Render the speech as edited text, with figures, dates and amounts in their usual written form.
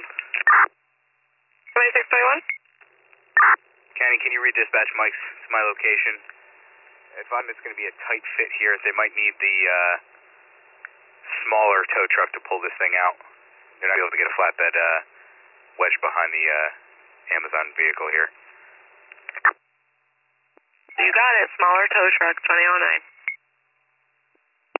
2621? Kenny, can you read dispatch Mike's to my location? If it's going to be a tight fit here, they might need the smaller tow truck to pull this thing out. They're not able to get a flatbed wedged behind the Amazon vehicle here. You got it. Smaller tow truck, 2009.